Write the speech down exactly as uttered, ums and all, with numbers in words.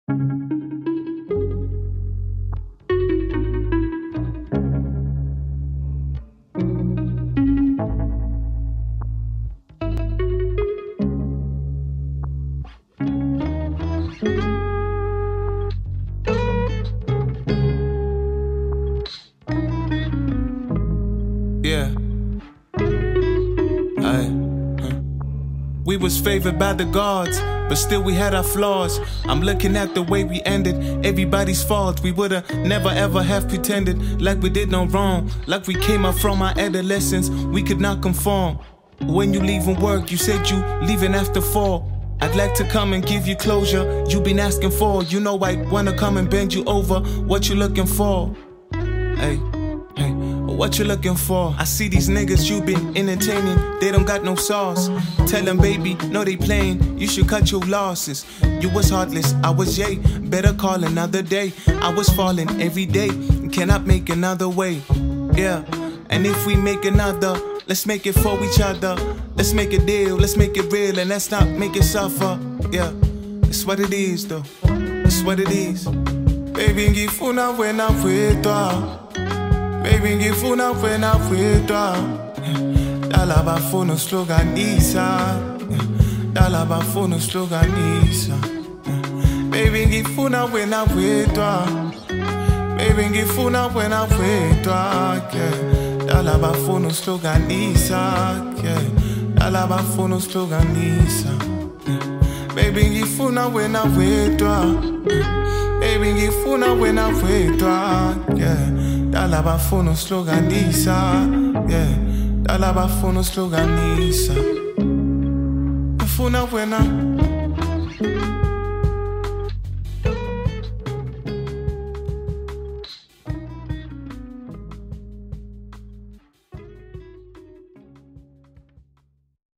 Yeah. Aye. We was favored by the gods, but still we had our flaws. I'm looking at the way we ended, everybody's fault. We would've never ever have pretended like we did no wrong, like we came up from our adolescence, we could not conform. When you leaving work, you said you leaving after four. I'd like to come and give you closure you been asking for. You know I wanna come and bend you over. What you looking for? Hey, hey, what you looking for? I see these niggas you been entertaining, they don't got no sauce. Tell them baby, no they playing, you should cut your losses. You was heartless, I was yay, better call another day. I was falling every day, cannot make another way. Yeah, and if we make another, let's make it for each other. Let's make a deal, let's make it real, and let's not make it suffer. Yeah, it's what it is though, it's what it is. Baby, ngifuna wena wetwa. Baby, ngifuna wena wetwa. Dala bafuna usihlukanisa. Dala bafuna usihlukanisa. Baby, ngifuna wena wetwa. Baby, ngifuna wena wetwa. Dala bafuna usihlukanisa. Dala bafuna usihlukanisa. Baby, ngifuna wena wetwa. Baby, ngifuna wena wetwa. Dala bafuna usihlukanisa. Dala bafuna usihlukanisa. Ngifuna wena.